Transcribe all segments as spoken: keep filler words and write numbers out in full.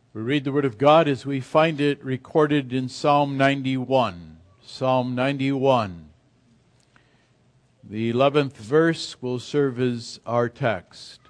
We read the Word of God as we find it recorded in Psalm ninety-one. Psalm ninety-one. The eleventh verse will serve as our text.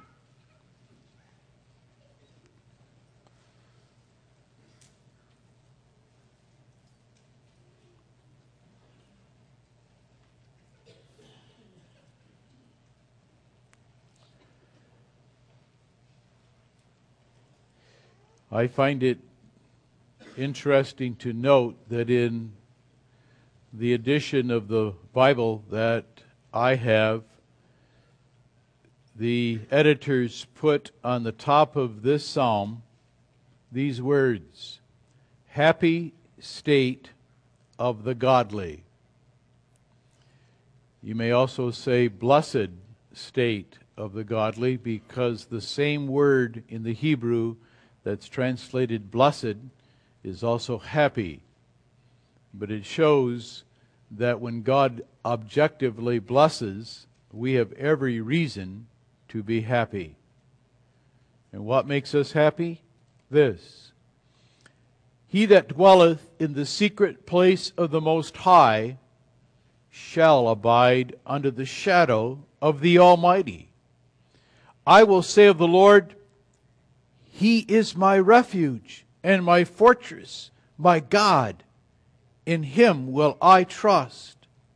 I find it interesting to note that in the edition of the Bible that I have, the editors put on the top of this psalm these words, "Happy state of the godly." You may also say blessed state of the godly, because the same word in the Hebrew that's translated blessed is also happy. But it shows that when God objectively blesses, we have every reason to be happy. And what makes us happy? This: he that dwelleth in the secret place of the Most High shall abide under the shadow of the Almighty. I will say of the Lord, He is my refuge and my fortress, my God. In Him will I trust.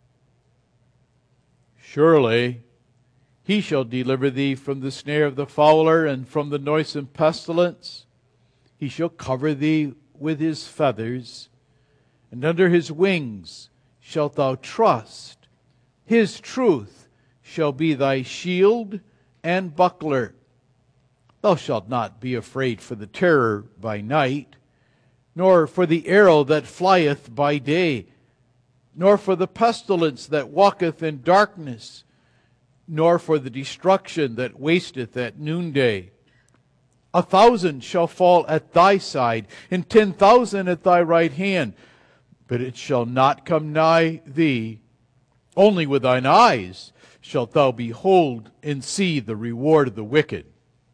Surely He shall deliver thee from the snare of the fowler and from the noisome pestilence. He shall cover thee with His feathers, and under His wings shalt thou trust. His truth shall be thy shield and buckler. Thou shalt not be afraid for the terror by night, nor for the arrow that flieth by day, nor for the pestilence that walketh in darkness, nor for the destruction that wasteth at noonday. A thousand shall fall at thy side, and ten thousand at thy right hand, but it shall not come nigh thee. Only with thine eyes shalt thou behold and see the reward of the wicked.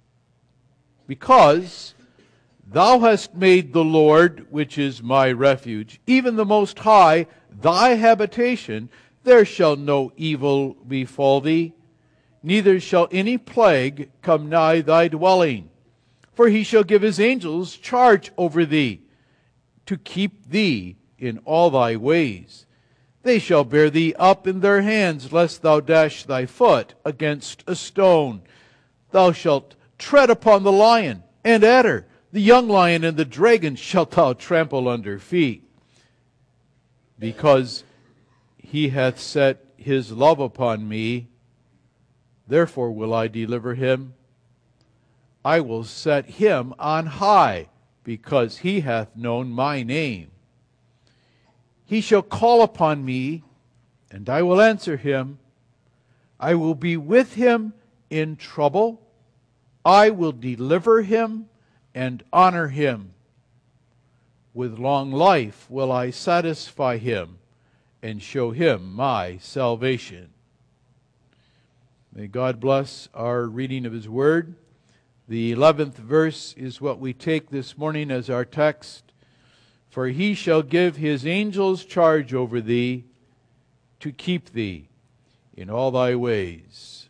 Because thou hast made the Lord, which is my refuge, even the Most High, thy habitation, there shall no evil befall thee, neither shall any plague come nigh thy dwelling. For He shall give His angels charge over thee, to keep thee in all thy ways. They shall bear thee up in their hands, lest thou dash thy foot against a stone. Thou shalt tread upon the lion and adder, the young lion and the dragon shalt thou trample under feet. Because He hath set His love upon me, therefore will I deliver him. I will set him on high, because he hath known my name. He shall call upon me, and I will answer him. I will be with him in trouble. I will deliver him and honor him. With long life will I satisfy him and show him my salvation. May God bless our reading of His Word. The eleventh verse is what we take this morning as our text. For He shall give His angels charge over thee, to keep thee in all thy ways.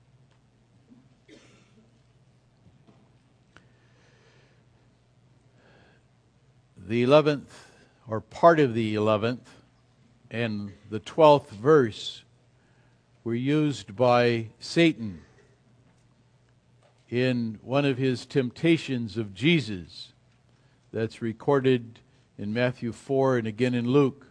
The eleventh, or part of the eleventh, and the twelfth verse were used by Satan in one of his temptations of Jesus. That's recorded in Matthew four and again in Luke.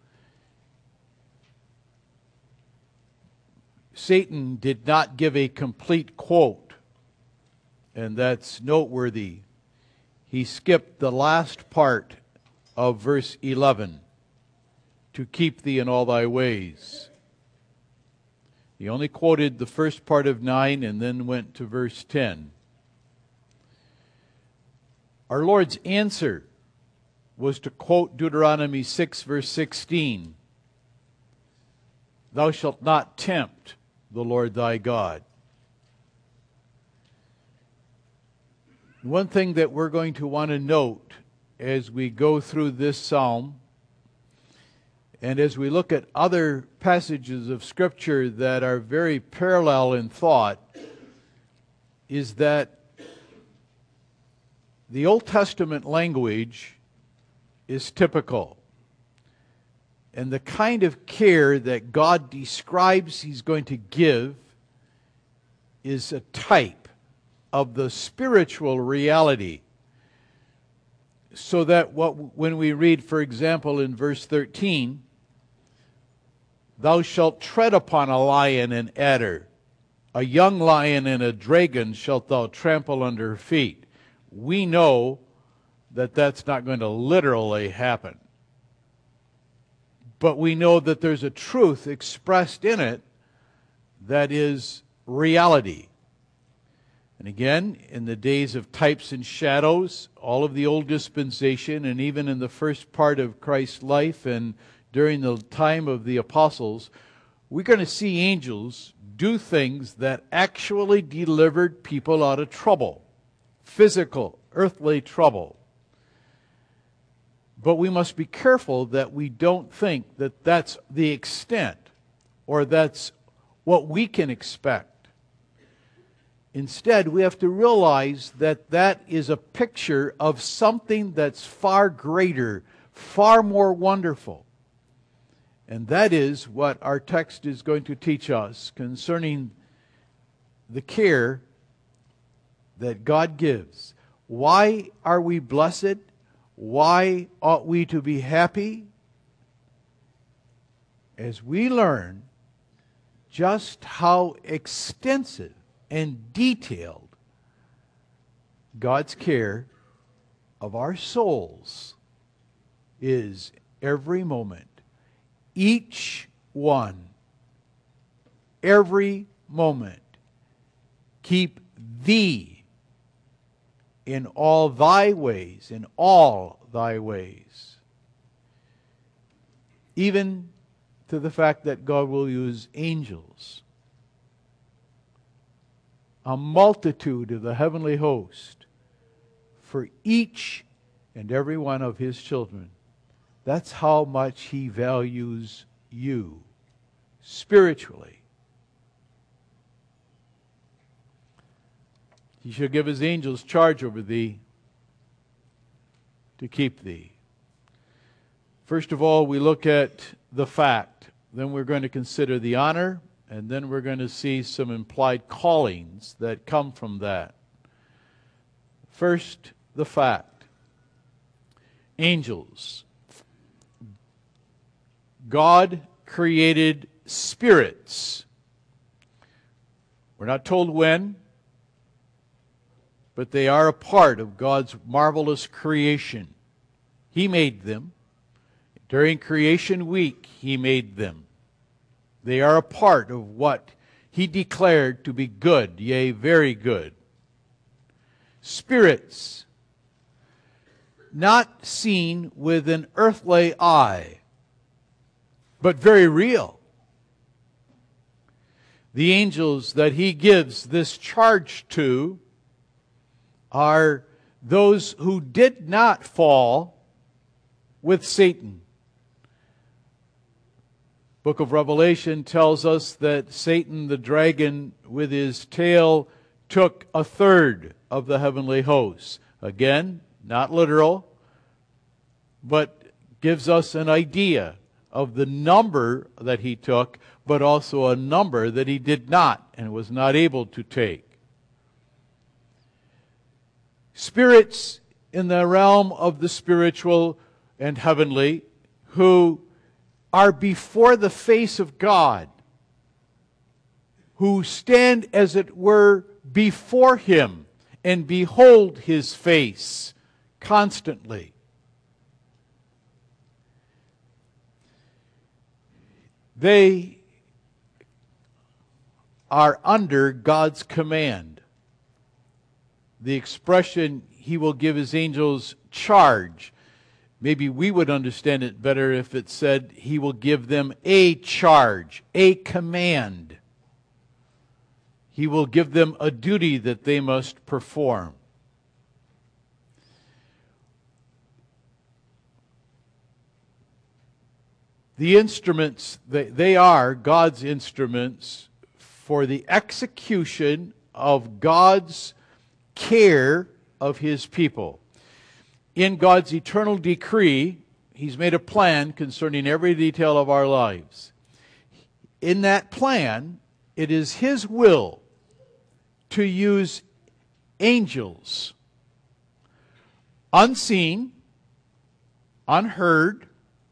Satan did not give a complete quote, and that's noteworthy. He skipped the last part of verse eleven, to keep thee in all thy ways. He only quoted the first part of nine and then went to verse ten. Our Lord's answer was to quote Deuteronomy six, verse sixteen. Thou shalt not tempt the Lord thy God. One thing that we're going to want to note as we go through this psalm, and as we look at other passages of Scripture that are very parallel in thought, is that the Old Testament language is typical. And the kind of care that God describes He's going to give is a type of the spiritual reality. So that what when we read, for example, in verse thirteen, thou shalt tread upon a lion and adder, a young lion and a dragon shalt thou trample under feet. We know that that's not going to literally happen. But we know that there's a truth expressed in it that is reality. And again, in the days of types and shadows, all of the old dispensation, and even in the first part of Christ's life and during the time of the apostles, we're going to see angels do things that actually delivered people out of trouble. Physical, earthly trouble. But we must be careful that we don't think that that's the extent or that's what we can expect. Instead, we have to realize that that is a picture of something that's far greater, far more wonderful. And that is what our text is going to teach us concerning the care that God gives. Why are we blessed? Why ought we to be happy? As we learn just how extensive and detailed God's care of our souls is every moment. Each one, every moment. Keep thee in all thy ways, in all thy ways. Even to the fact that God will use angels. A multitude of the heavenly host for each and every one of His children. That's how much He values you spiritually. He shall give His angels charge over thee to keep thee. First of all, we look at the fact. Then we're going to consider the honor. And then we're going to see some implied callings that come from that. First, the fact. Angels. God created spirits. We're not told when, but they are a part of God's marvelous creation. He made them. During creation week, He made them. They are a part of what He declared to be good, yea, very good. Spirits, not seen with an earthly eye, but very real. The angels that He gives this charge to are those who did not fall with Satan. Book of Revelation tells us that Satan, the dragon, with his tail, took a third of the heavenly hosts. Again, not literal, but gives us an idea of the number that he took, but also a number that he did not and was not able to take. Spirits in the realm of the spiritual and heavenly who are before the face of God, who stand, as it were, before Him and behold His face constantly. They are under God's command. The expression, He will give His angels charge. Maybe we would understand it better if it said He will give them a charge, a command. He will give them a duty that they must perform. The instruments, they, they are God's instruments for the execution of God's care of His people. In God's eternal decree, He's made a plan concerning every detail of our lives. In that plan, it is His will to use angels, unseen, unheard,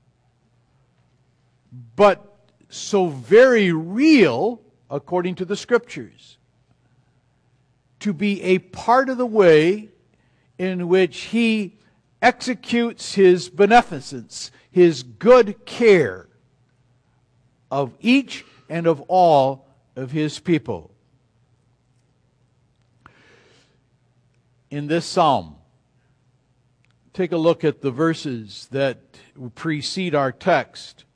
but so very real, according to the Scriptures, to be a part of the way in which He executes His beneficence, His good care of each and of all of His people. In this psalm, take a look at the verses that precede our text.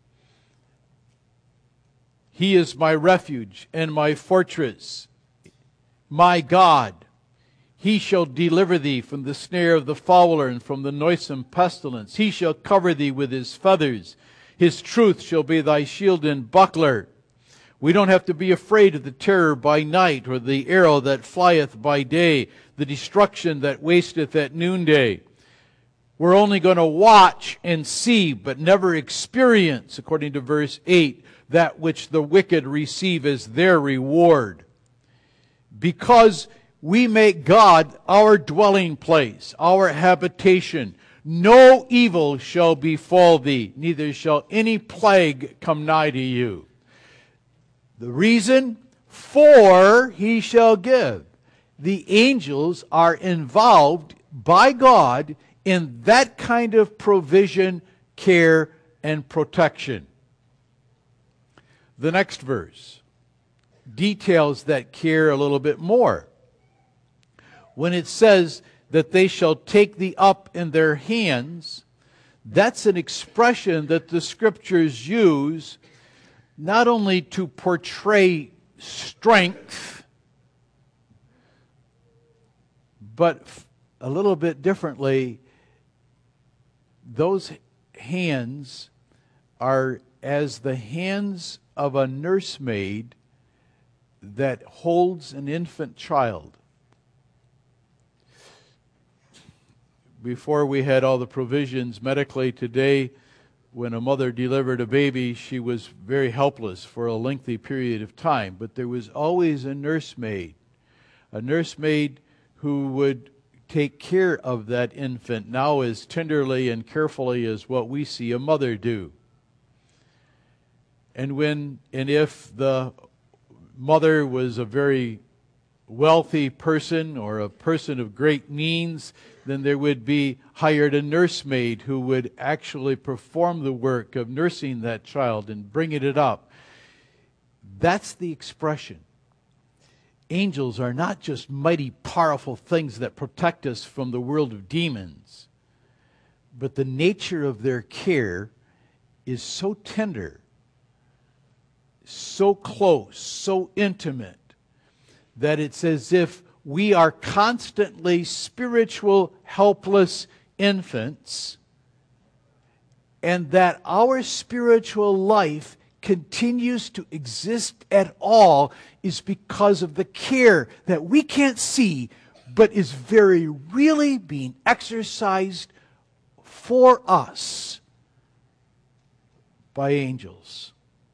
He is my refuge and my fortress, my God. He shall deliver thee from the snare of the fowler and from the noisome pestilence. He shall cover thee with His feathers. His truth shall be thy shield and buckler. We don't have to be afraid of the terror by night, or the arrow that flieth by day, the destruction that wasteth at noonday. We're only going to watch and see, but never experience, according to verse eight, that which the wicked receive as their reward. Because we make God our dwelling place, our habitation. No evil shall befall thee, neither shall any plague come nigh to you. The reason? For He shall give. The angels are involved by God in that kind of provision, care, and protection. The next verse details that care a little bit more. When it says that they shall take thee up in their hands, that's an expression that the Scriptures use not only to portray strength, but a little bit differently, those hands are as the hands of a nursemaid that holds an infant child. Before we had all the provisions medically today, when a mother delivered a baby, she was very helpless for a lengthy period of time. But there was always a nursemaid, a nursemaid who would take care of that infant now as tenderly and carefully as what we see a mother do. And when and if the mother was a very wealthy person or a person of great means, then there would be hired a nursemaid who would actually perform the work of nursing that child and bringing it up. That's the expression. Angels are not just mighty powerful things that protect us from the world of demons, but the nature of their care is so tender, so close, so intimate, that it's as if we are constantly spiritual, helpless infants, and that our spiritual life continues to exist at all is because of the care that we can't see, but is very really being exercised for us by angels.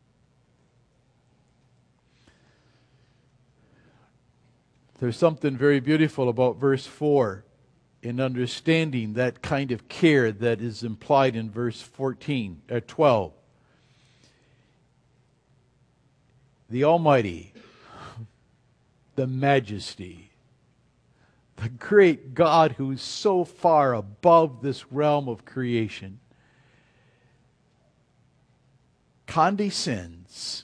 There's something very beautiful about verse four in understanding that kind of care that is implied in verse fourteen, or twelve. The Almighty, the Majesty, the great God who's so far above this realm of creation, condescends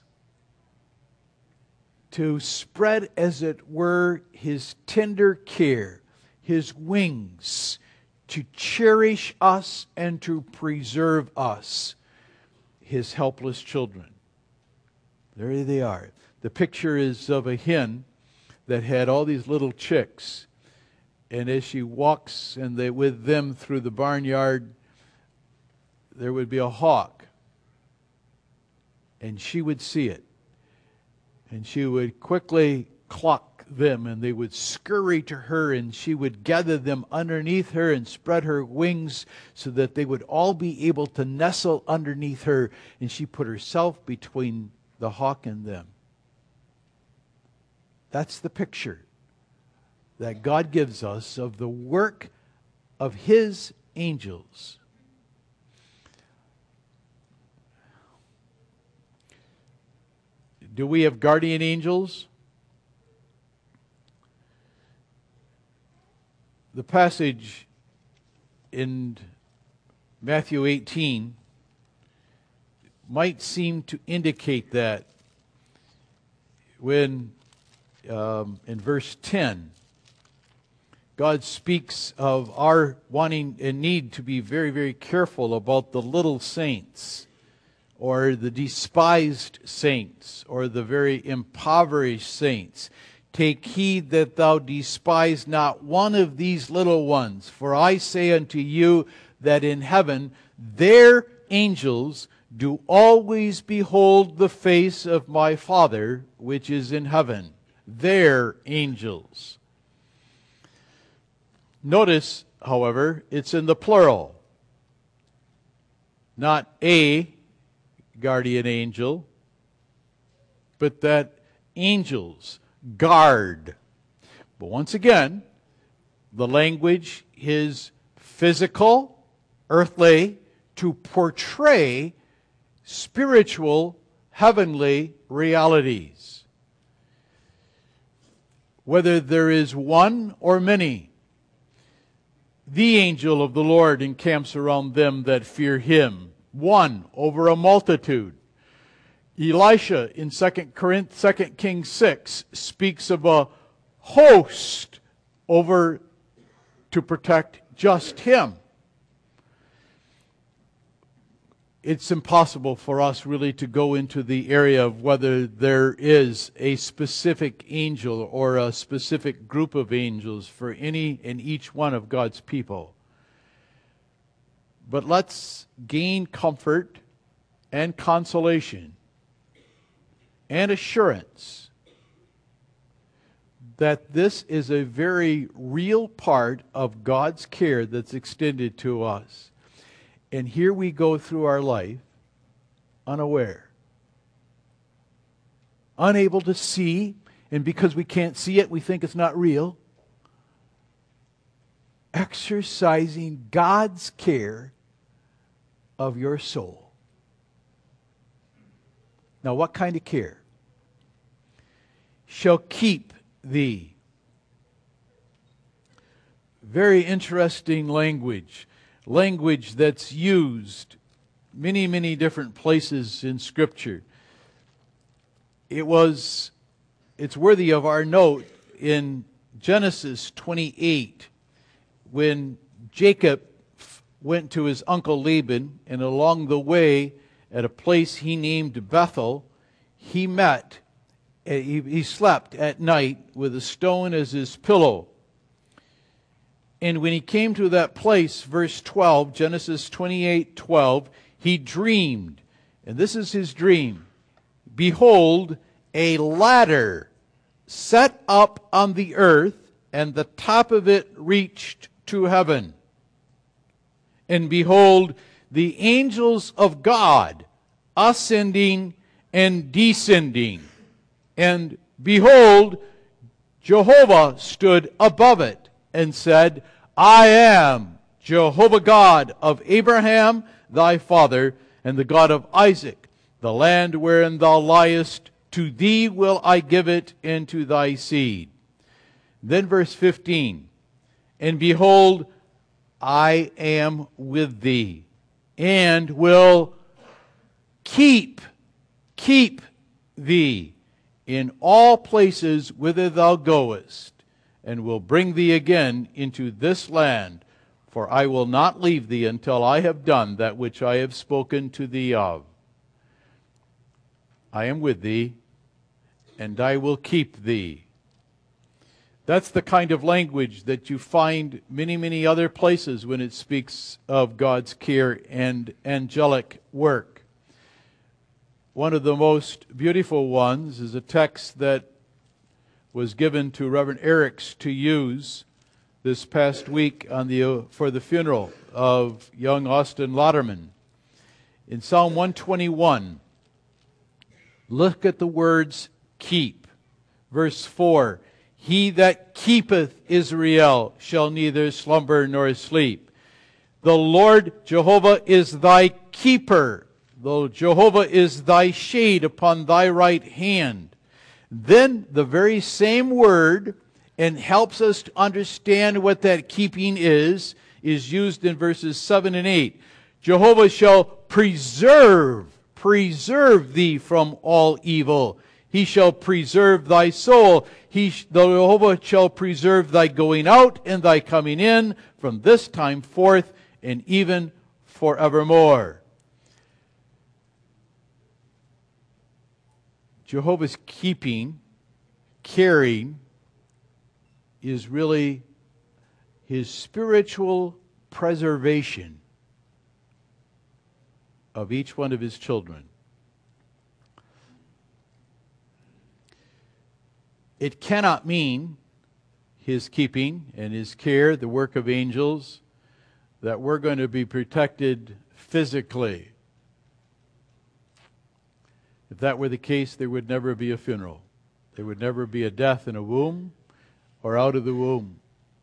to spread, as it were, His tender care, His wings, to cherish us and to preserve us, His helpless children. There they are. The picture is of a hen that had all these little chicks, and as she walks and they with them through the barnyard, there would be a hawk and she would see it. And she would quickly cluck them, and they would scurry to her, and she would gather them underneath her and spread her wings so that they would all be able to nestle underneath her. And she put herself between the hawk and them. That's the picture that God gives us of the work of His angels. Do we have guardian angels? The passage in Matthew eighteen might seem to indicate that when um, in verse ten, God speaks of our wanting and need to be very, very careful about the little saints, or the despised saints, or the very impoverished saints. Take heed that thou despise not one of these little ones. For I say unto you that in heaven their angels do always behold the face of my Father which is in heaven. Their angels. Notice, however, it's in the plural. Not a guardian angel, but that angels guard. But once again, the language is physical, earthly, to portray spiritual, heavenly realities. Whether there is one or many, the angel of the Lord encamps around them that fear Him, one over a multitude. Elisha in Second Kings six speaks of a host over to protect just him. It's impossible for us really to go into the area of whether there is a specific angel or a specific group of angels for any and each one of God's people. But let's gain comfort and consolation and assurance that this is a very real part of God's care that's extended to us. And here we go through our life unaware, unable to see, and because we can't see it, we think it's not real, exercising God's care of your soul. Now, what kind of care? Shall keep thee. Very interesting language. Language that's used many, many different places in Scripture. It was, it's worthy of our note in Genesis twenty-eight, when Jacob went to his uncle Laban, and along the way, at a place he named Bethel, he met, he, he slept at night with a stone as his pillow. And when he came to that place, verse twelve, Genesis twenty-eight twelve, he dreamed. And this is his dream. Behold, a ladder set up on the earth, and the top of it reached to heaven. And behold, the angels of God ascending and descending. And behold, Jehovah stood above it and said, I am Jehovah God of Abraham thy father, and the God of Isaac. The land wherein thou liest, to thee will I give it, and to thy seed. Then verse fifteen, and behold, I am with thee, and will keep, keep thee in all places whither thou goest, and will bring thee again into this land, for I will not leave thee until I have done that which I have spoken to thee of. I am with thee, and I will keep thee. That's the kind of language that you find many, many other places when it speaks of God's care and angelic work. One of the most beautiful ones is a text that was given to Reverend Eriks to use this past week on the uh, for the funeral of young Austin Lauderman. In Psalm one twenty-one, look at the words keep. Verse four, he that keepeth Israel shall neither slumber nor sleep. The Lord Jehovah is thy keeper. Though Jehovah is thy shade upon thy right hand. Then the very same word, and helps us to understand what that keeping is, is used in verses seven and eight. Jehovah shall preserve, preserve thee from all evil. He shall preserve thy soul. He, the Jehovah shall preserve thy going out and thy coming in from this time forth and even forevermore. Jehovah's keeping, caring, is really his spiritual preservation of each one of his children. It cannot mean his keeping and his care, the work of angels, that we're going to be protected physically. If that were the case, there would never be a funeral. There would never be a death in a womb or out of the womb.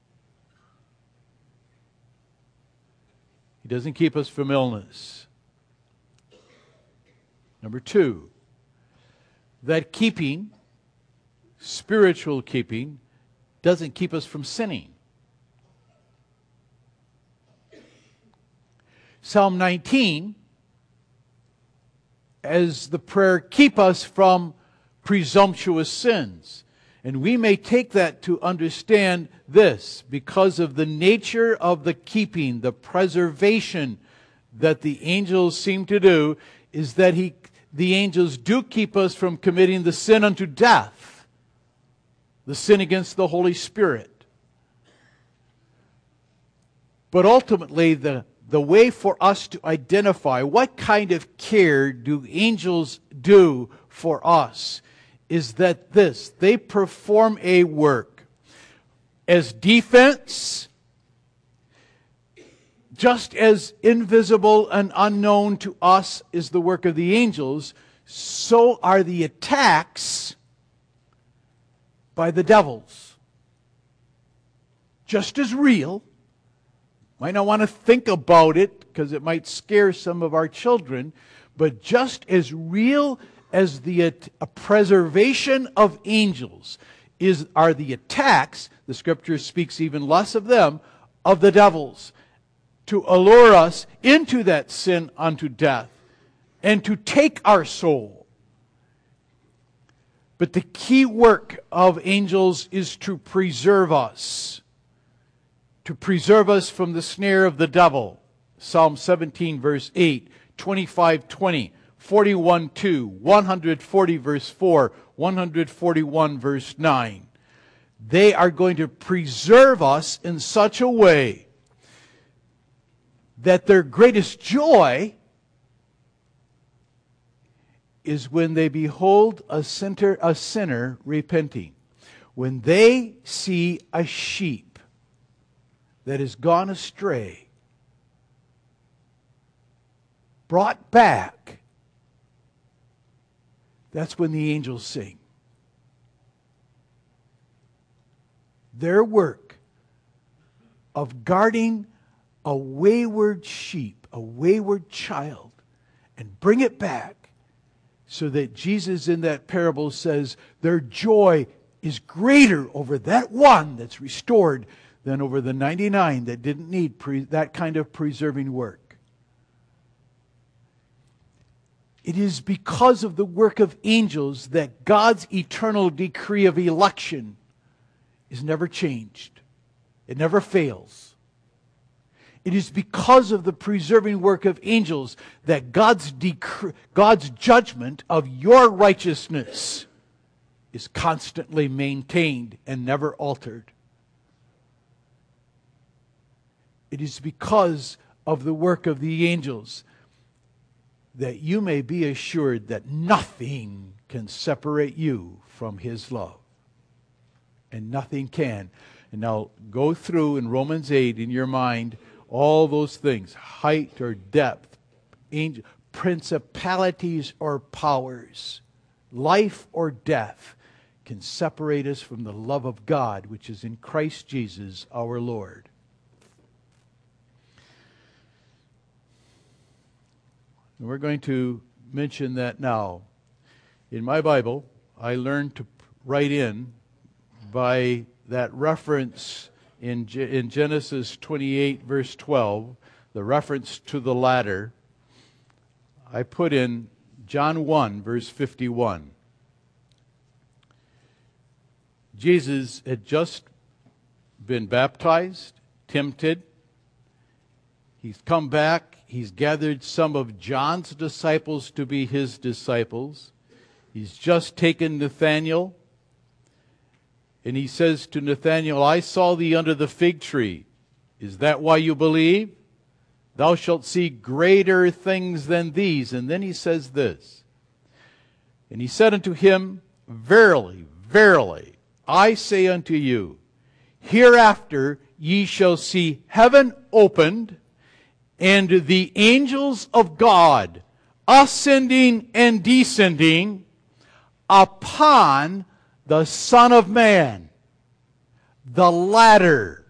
He doesn't keep us from illness. Number two, that keeping, spiritual keeping, doesn't keep us from sinning. Psalm nineteen, as the prayer, keep us from presumptuous sins. And we may take that to understand this, because of the nature of the keeping, the preservation that the angels seem to do, is that he, the angels do keep us from committing the sin unto death, the sin against the Holy Spirit. But ultimately, the The way for us to identify what kind of care do angels do for us is that this, they perform a work as defense, just as invisible and unknown to us is the work of the angels, so are the attacks by the devils. Just as real. Might not want to think about it because it might scare some of our children, but just as real as the a preservation of angels is are the attacks, the Scripture speaks even less of them, of the devils, to allure us into that sin unto death and to take our soul. But the key work of angels is to preserve us. To preserve us from the snare of the devil. Psalm seventeen verse eight, twenty-five twenty, forty-one two, one forty verse four, one forty-one verse nine. They are going to preserve us in such a way that their greatest joy is when they behold a sinner, a sinner repenting. When they see a sheep that has gone astray, brought back, that's when the angels sing. Their work of guarding a wayward sheep, a wayward child, and bring it back, so that Jesus in that parable says their joy is greater over that one that's restored than over the ninety-nine that didn't need pre- that kind of preserving work. It is because of the work of angels that God's eternal decree of election is never changed. It never fails. It is because of the preserving work of angels that God's decree, God's judgment of your righteousness is constantly maintained and never altered. It is because of the work of the angels that you may be assured that nothing can separate you from His love. And nothing can. And now go through in Romans eight in your mind all those things, height or depth, angel, principalities or powers, life or death, can separate us from the love of God, which is in Christ Jesus our Lord. And we're going to mention that now. In my Bible, I learned to write in by that reference in, in Genesis twenty-eight, verse twelve, the reference to the ladder. I put in John one, verse fifty-one. Jesus had just been baptized, tempted. He's come back. He's gathered some of John's disciples to be His disciples. He's just taken Nathanael. And He says to Nathanael, I saw thee under the fig tree. Is that why you believe? Thou shalt see greater things than these. And then He says this. And He said unto him, Verily, verily, I say unto you, hereafter ye shall see heaven opened, and the angels of God ascending and descending upon the Son of Man. The ladder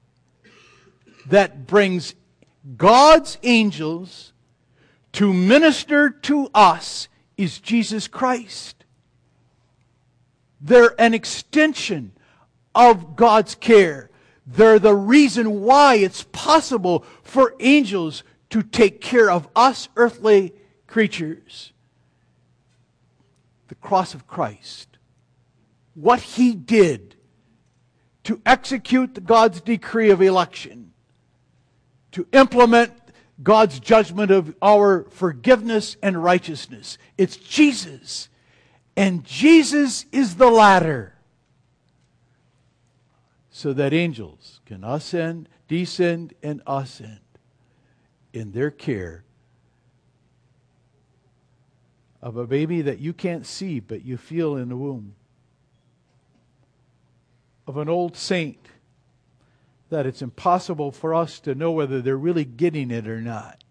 that brings God's angels to minister to us is Jesus Christ. They're an extension of God's care. They're the reason why it's possible for angels to take care of us earthly creatures. The cross of Christ. What He did to execute God's decree of election, to implement God's judgment of our forgiveness and righteousness. It's Jesus. And Jesus is the ladder. So that angels can ascend, descend, and ascend in their care of a baby that you can't see but you feel in the womb. Of an old saint that it's impossible for us to know whether they're really getting it or not.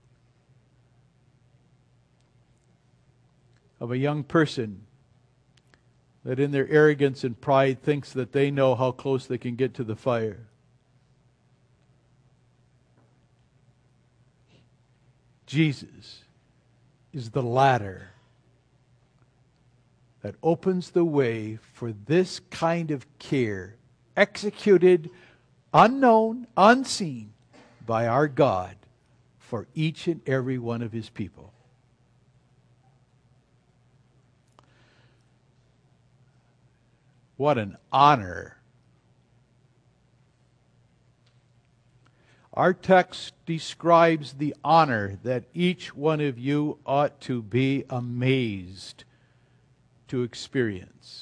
Of a young person that in their arrogance and pride thinks that they know how close they can get to the fire. Jesus is the ladder that opens the way for this kind of care, executed, unknown, unseen by our God for each and every one of His people. What an honor. Our text describes the honor that each one of you ought to be amazed to experience.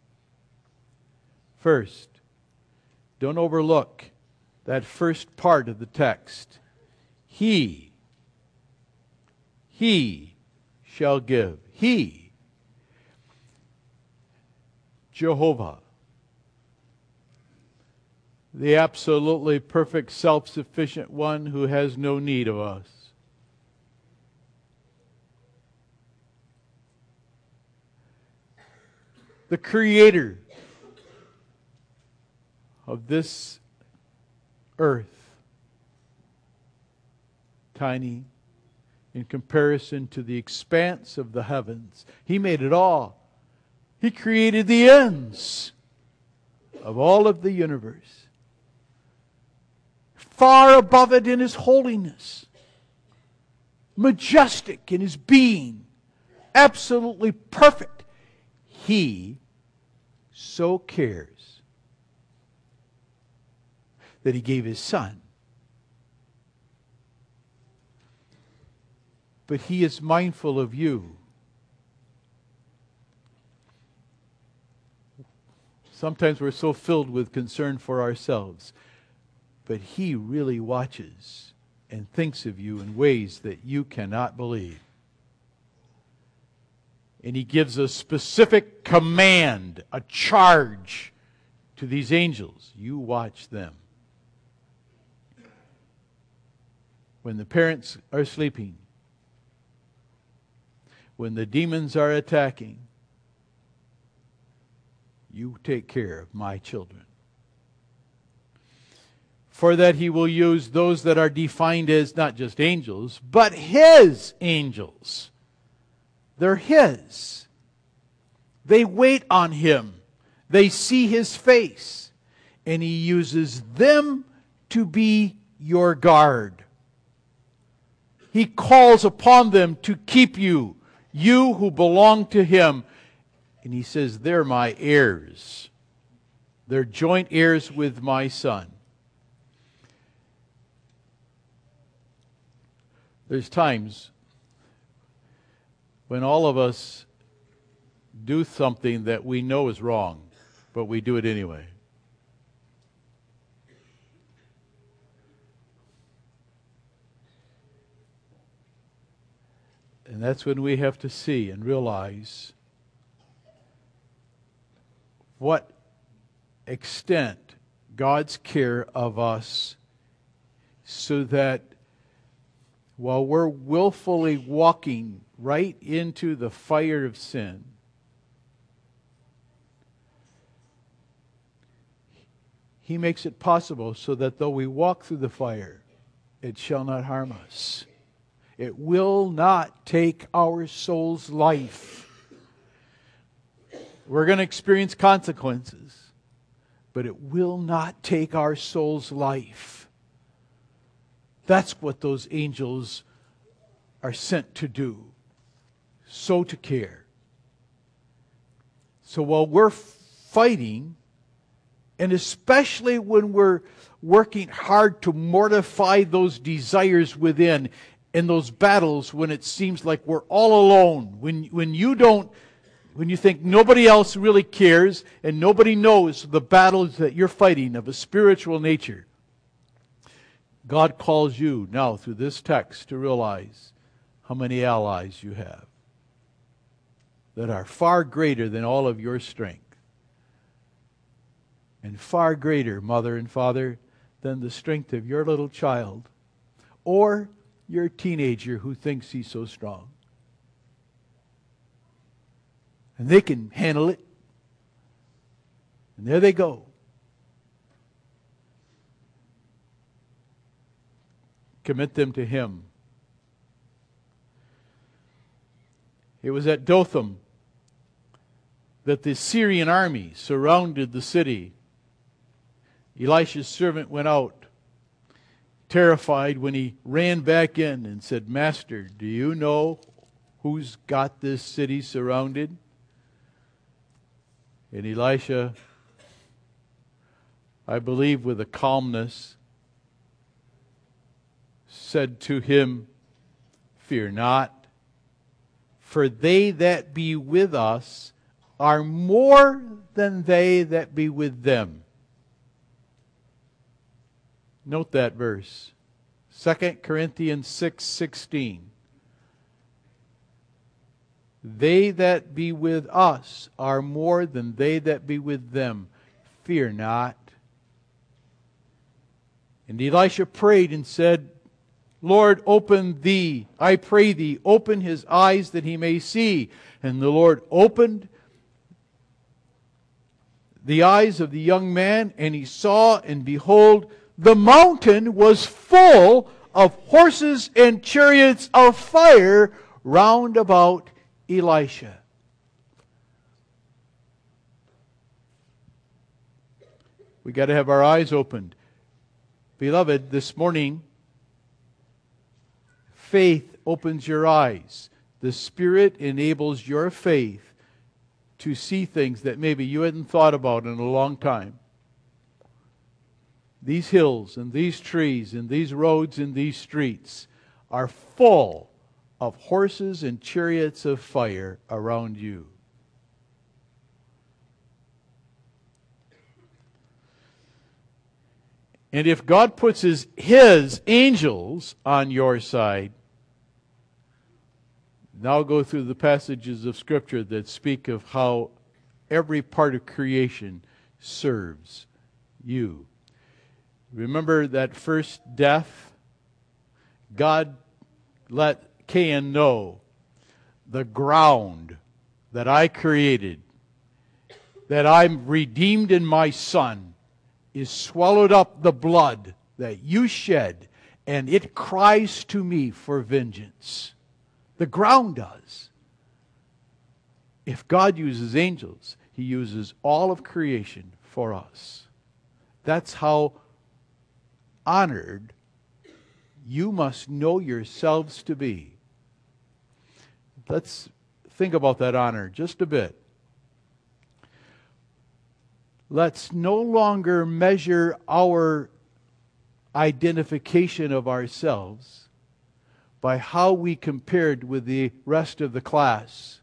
First, don't overlook that first part of the text. He, He shall give. He, Jehovah, the absolutely perfect, self-sufficient one who has no need of us. The Creator of this earth, tiny in comparison to the expanse of the heavens. He made it all. He created the ends of all of the universe. Far above it in His holiness. Majestic in His being. Absolutely perfect. He so cares that He gave His Son. But He is mindful of you. Sometimes we're so filled with concern for ourselves. But He really watches and thinks of you in ways that you cannot believe. And he gives a specific command, a charge to these angels. You watch them. When the parents are sleeping, when the demons are attacking, you take care of my children. For that he will use those that are defined as not just angels, but his angels. They're his. They wait on him. They see his face. And he uses them to be your guard. He calls upon them to keep you, you who belong to him. And he says, they're my heirs. They're joint heirs with my Son. There's times when all of us do something that we know is wrong, but we do it anyway. And that's when we have to see and realize what extent God's care of us, so that while we're willfully walking right into the fire of sin, he makes it possible so that though we walk through the fire, it shall not harm us. It will not take our soul's life. We're going to experience consequences, but it will not take our soul's life. That's what those angels are sent to do. So to care. So while we're fighting, and especially when we're working hard to mortify those desires within, in those battles when it seems like we're all alone, when, when you don't, when you think nobody else really cares and nobody knows the battles that you're fighting of a spiritual nature, God calls you now through this text to realize how many allies you have that are far greater than all of your strength, and far greater, mother and father, than the strength of your little child or your teenager who thinks he's so strong. And they can handle it. And there they go. Commit them to him. It was at Dothan that the Syrian army surrounded the city. Elisha's servant went out, terrified, when he ran back in and said, Master, do you know who's got this city surrounded? And Elisha, I believe with a calmness, said to him, Fear not, for they that be with us are more than they that be with them. Note that verse. Second Corinthians six sixteen. They that be with us are more than they that be with them. Fear not. And Elisha prayed and said, Lord, open thee, I pray thee, open his eyes that he may see. And the Lord opened the eyes of the young man, and he saw, and behold, the mountain was full of horses and chariots of fire round about Elisha. We got to have our eyes opened. Beloved, this morning, faith opens your eyes. The Spirit enables your faith to see things that maybe you hadn't thought about in a long time. These hills and these trees and these roads and these streets are full of horses and chariots of fire around you. And if God puts his, his angels on your side, Now go through the passages of Scripture that speak of how every part of creation serves you. Remember that first death? God let Cain know the ground that I created, that I'm redeemed in my Son, is swallowed up the blood that you shed, and it cries to me for vengeance. The ground does. If God uses angels, He uses all of creation for us. That's how honored you must know yourselves to be. Let's think about that honor just a bit. Let's no longer measure our identification of ourselves by how we compared with the rest of the class.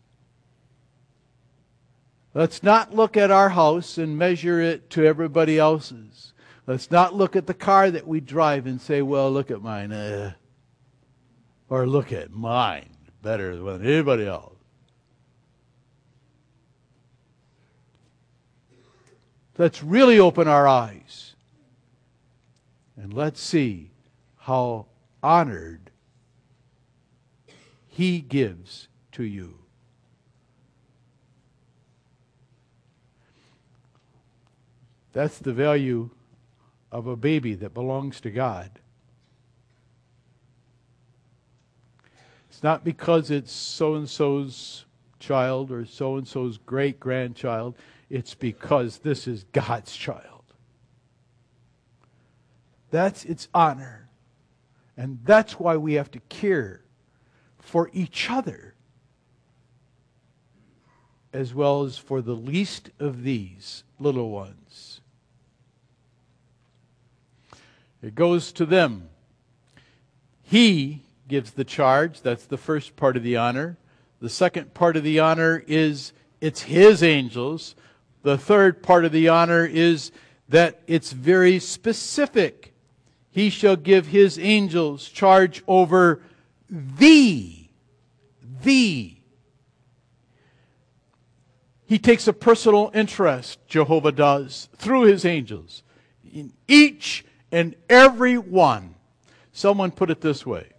Let's not look at our house and measure it to everybody else's. Let's not look at the car that we drive and say, well, look at mine. Uh, or look at mine better than anybody else. Let's really open our eyes. And let's see how honored He gives to you. That's the value of a baby that belongs to God. It's not because it's so-and-so's child or so-and-so's great-grandchild. It's because this is God's child. That's its honor. And that's why we have to care for each other, as well as for the least of these little ones. It goes to them. He gives the charge. That's the first part of the honor. The second part of the honor is it's His angels. The third part of the honor is that it's very specific. He shall give His angels charge over thee. Thee. He takes a personal interest, Jehovah does, through His angels, in each and every one. Someone put it this way.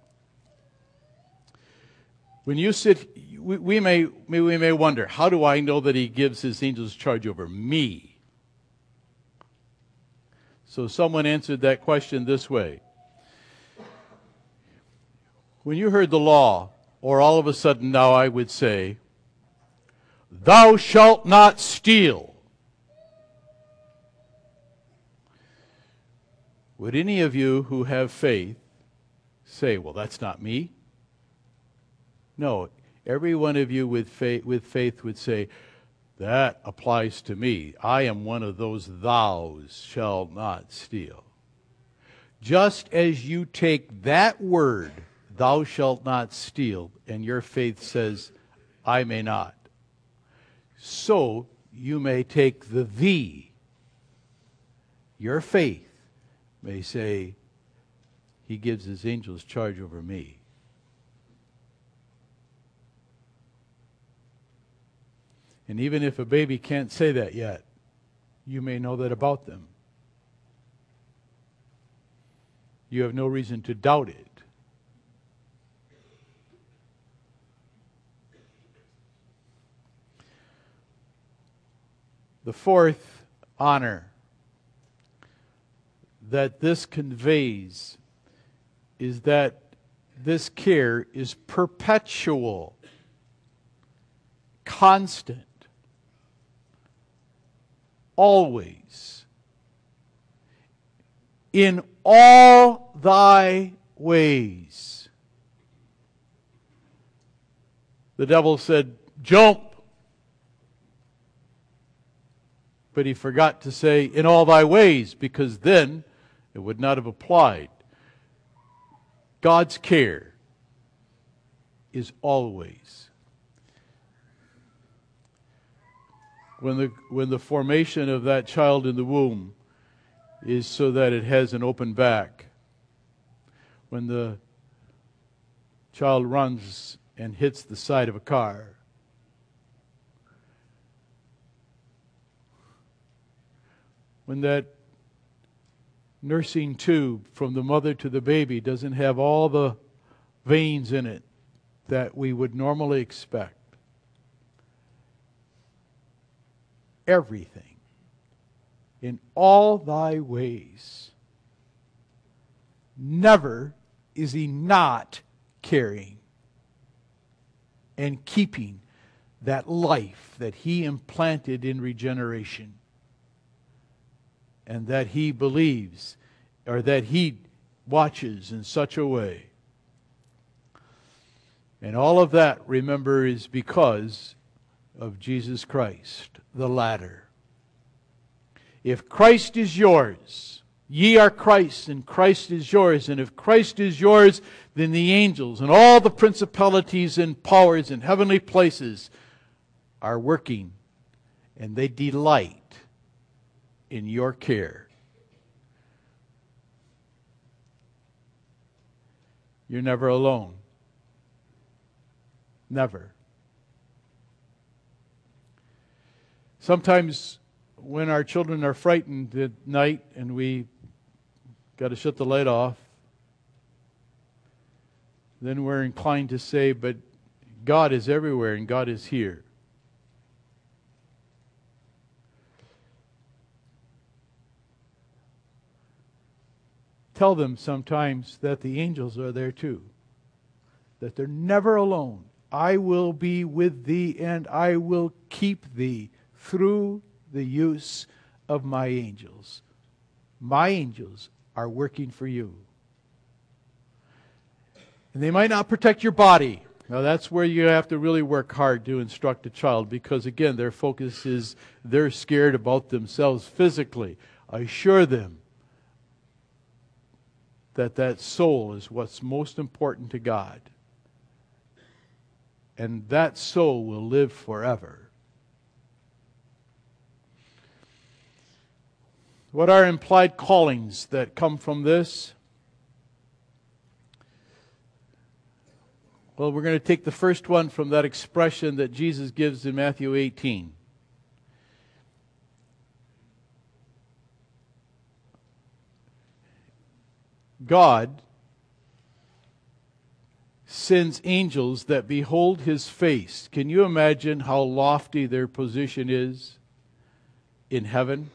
When you sit, we, we, may, we may wonder, how do I know that He gives His angels charge over me? So someone answered that question this way. When you heard the law, or all of a sudden now I would say, thou shalt not steal. Would any of you who have faith say, well, that's not me? No, every one of you with faith, with faith would say, that applies to me. I am one of those thous shalt not steal. Just as you take that word, thou shalt not steal, and your faith says, I may not, so you may take the thee. Your faith may say, He gives His angels charge over me. And even if a baby can't say that yet, you may know that about them. You have no reason to doubt it. The fourth honor that this conveys is that this care is perpetual, constant, always, in all thy ways. The devil said, jump. But he forgot to say, in all thy ways, because then it would not have applied. God's care is always. When the, when the formation of that child in the womb is so that it has an open back, when the child runs and hits the side of a car. When that nursing tube from the mother to the baby doesn't have all the veins in it that we would normally expect. Everything in all thy ways. Never is he not carrying and keeping that life that he implanted in regeneration, and that he believes, or that he watches in such a way. And all of that, remember, is because of Jesus Christ, the ladder. If Christ is yours, ye are Christ, and Christ is yours. And if Christ is yours, then the angels and all the principalities and powers in heavenly places are working, and they delight in your care. You're never alone. Never. Sometimes when our children are frightened at night and we got to shut the light off, then we're inclined to say, but God is everywhere and God is here. Tell them sometimes that the angels are there too, that they're never alone. I will be with thee, and I will keep thee through the use of my angels. My angels are working for you. And they might not protect your body. Now that's where you have to really work hard to instruct a child, because again, their focus is they're scared about themselves physically. Assure them that that soul is what's most important to God. And that soul will live forever. What are implied callings that come from this? Well, we're going to take the first one from that expression that Jesus gives in Matthew eighteen. God sends angels that behold His face. Can you imagine how lofty their position is in heaven?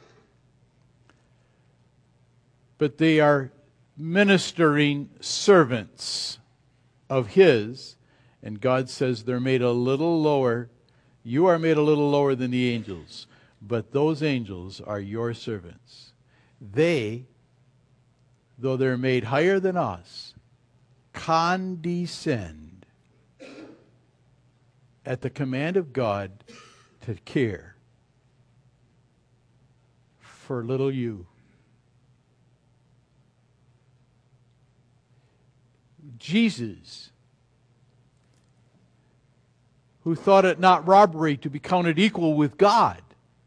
But they are ministering servants of His, and God says they're made a little lower. You are made a little lower than the angels, but those angels are your servants. They, though they're made higher than us, condescend at the command of God to care for little you. Jesus, who thought it not robbery to be counted equal with God,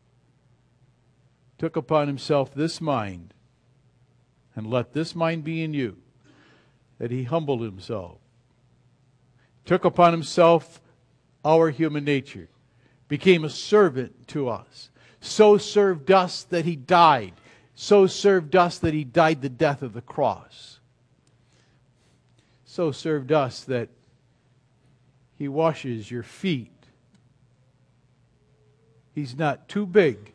took upon Himself this mind, and let this mind be in you, that He humbled Himself, took upon Himself our human nature, became a servant to us, so served us that He died, so served us that He died the death of the cross, so served us that He washes your feet. He's not too big.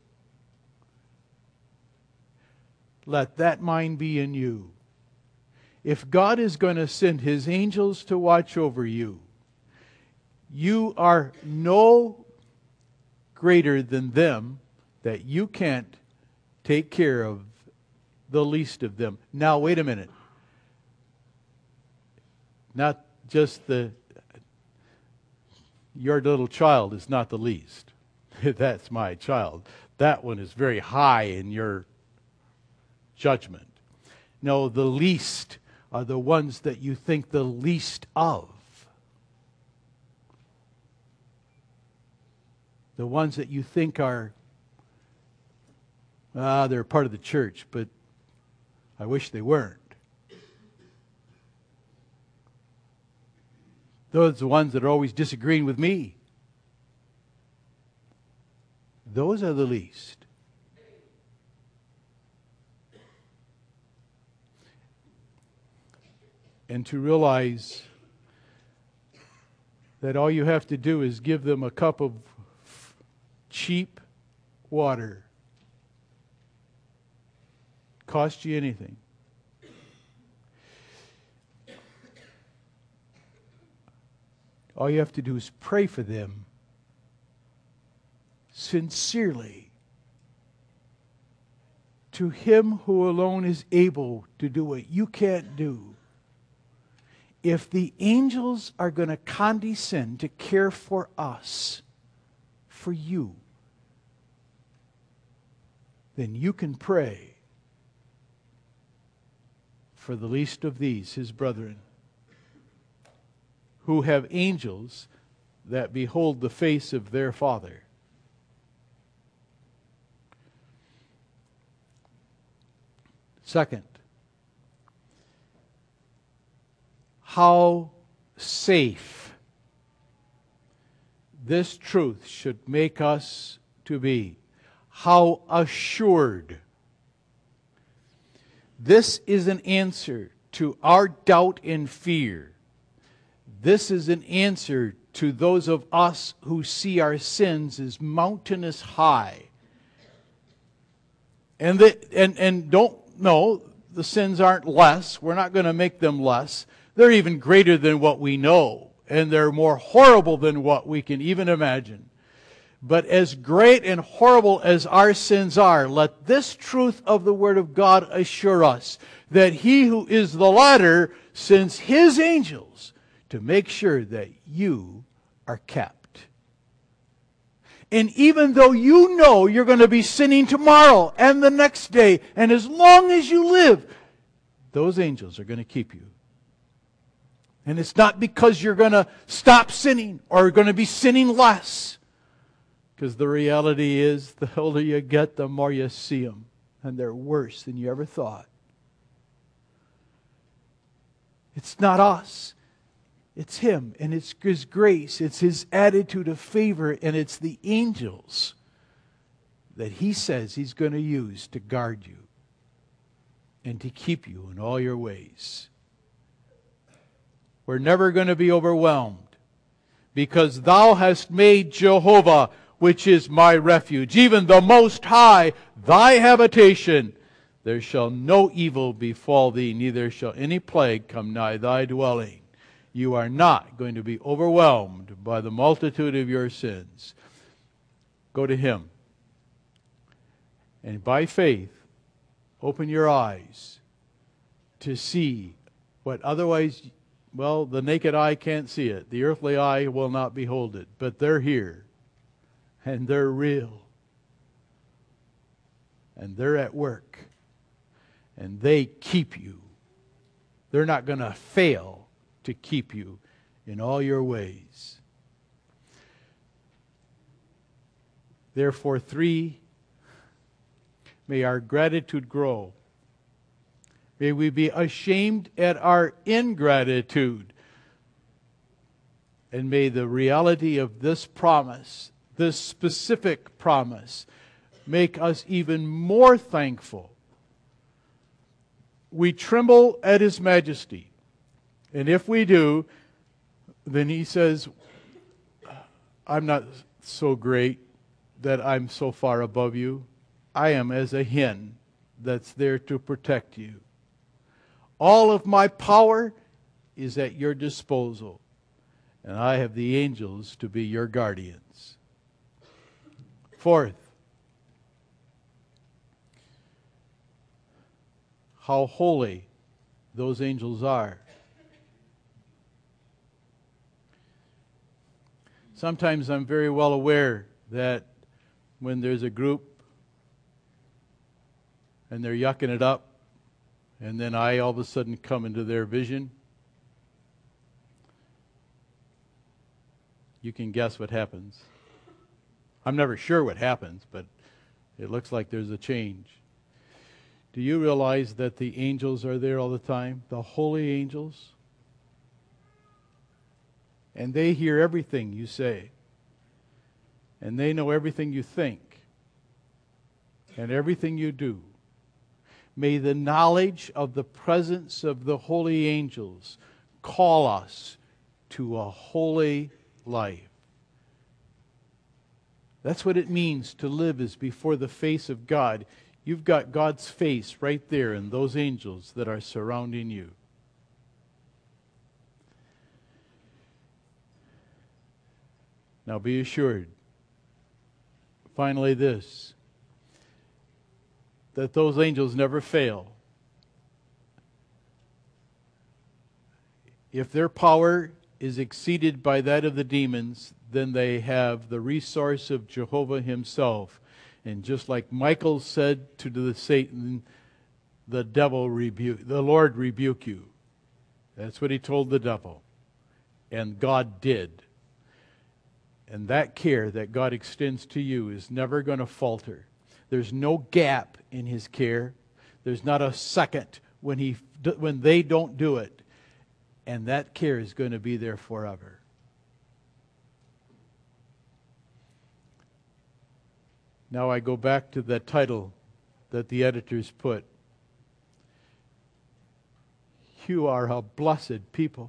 Let that mind be in you. If God is going to send His angels to watch over you, you are no greater than them, that you can't take care of the least of them. Now, wait a minute. Not just the, your little child is not the least. That's my child. That one is very high in your judgment. No, the least are the ones that you think the least of. The ones that you think are, ah, they're part of the church, but I wish they weren't. Those are the ones that are always disagreeing with me. Those are the least. And to realize that all you have to do is give them a cup of cheap water. Cost you anything. All you have to do is pray for them sincerely to Him who alone is able to do what you can't do. If the angels are going to condescend to care for us, for you, then you can pray for the least of these, His brethren, who have angels that behold the face of their Father. Second, how safe this truth should make us to be. How assured. This is an answer to our doubt and fear. This is an answer to those of us who see our sins as mountainous high. And, the, and, and don't know, the sins aren't less. We're not going to make them less. They're even greater than what we know. And they're more horrible than what we can even imagine. But as great and horrible as our sins are, let this truth of the Word of God assure us that He who is the latter sends His angels to make sure that you are kept. And even though you know you're going to be sinning tomorrow and the next day, and as long as you live, those angels are going to keep you. And it's not because you're going to stop sinning or going to be sinning less. Because the reality is, the older you get, the more you see them. And they're worse than you ever thought. It's not us. It's Him. And it's His grace. It's His attitude of favor. And it's the angels that He says He's going to use to guard you. And to keep you in all your ways. We're never going to be overwhelmed. Because Thou hast made Jehovah, which is my refuge, even the Most High, Thy habitation. There shall no evil befall thee, neither shall any plague come nigh thy dwelling. You are not going to be overwhelmed by the multitude of your sins. Go to Him. And by faith, open your eyes to see what otherwise, well, the naked eye can't see it. The earthly eye will not behold it. But they're here. And they're real. And they're at work. And they keep you. They're not going to fail to keep you in all your ways. Therefore, three, may our gratitude grow. May we be ashamed at our ingratitude. And may the reality of this promise, this specific promise, make us even more thankful. We tremble at His majesty. And if we do, then He says, I'm not so great that I'm so far above you. I am as a hen that's there to protect you. All of my power is at your disposal. And I have the angels to be your guardians. Fourth, how holy those angels are. Sometimes I'm very well aware that when there's a group and they're yucking it up, and then I all of a sudden come into their vision, you can guess what happens. I'm never sure what happens, but it looks like there's a change. Do you realize that the angels are there all the time? The holy angels? And they hear everything you say. And they know everything you think. And everything you do. May the knowledge of the presence of the holy angels call us to a holy life. That's what it means to live as before the face of God. You've got God's face right there in those angels that are surrounding you. Now be assured, finally this, that those angels never fail. If their power is exceeded by that of the demons, then they have the resource of Jehovah himself. And just like Michael said to the Satan, the devil rebuke, the Lord rebuke you. That's what he told the devil. And God did. And that care that God extends to you is never going to falter. There's no gap in his care. There's not a second when he when they don't do it. And that care is going to be there forever. Now I go back to that title that the editors put. You are a blessed people.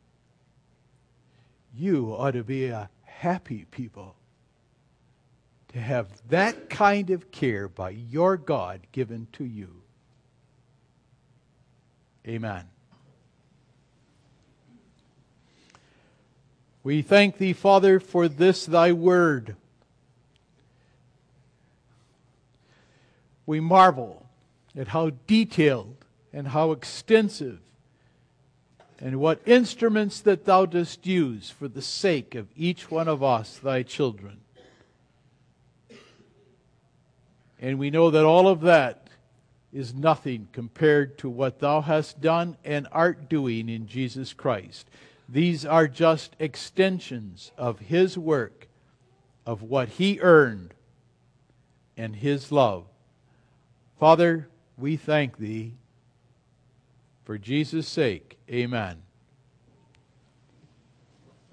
You ought to be a happy people. To have that kind of care by your God given to you. Amen. We thank thee, Father, for this thy word. We marvel at how detailed and how extensive and what instruments that thou dost use for the sake of each one of us, thy children. And we know that all of that is nothing compared to what thou hast done and art doing in Jesus Christ. These are just extensions of his work, of what he earned, and his love. Father, we thank thee. For Jesus' sake, amen.